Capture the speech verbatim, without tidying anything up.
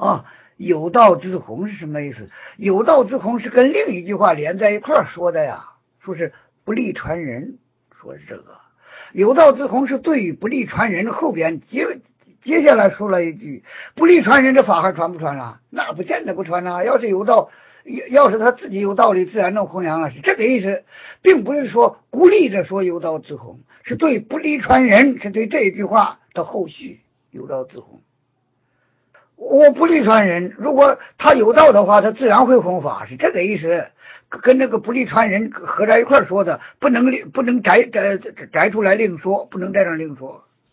啊，有道之弘是什么意思？有道之弘是跟另一句话连在一块儿说的呀，说是不利传人，说是这个。有道之弘是对于不利传人，后边接接下来说了一句，不利传人，这法还传不传啊？那不见得不传啊。要是有道，要是他自己有道理，自然能弘扬啊，是这个意思，并不是说孤立着说有道之弘，是对不利传人，是对这一句话的后续有道之弘。我不利传人，如果他有道的话，他自然会弘法，是这个意思。跟那个不利传人合在一块说的，不能不能摘摘摘出来另说，不能在这另说。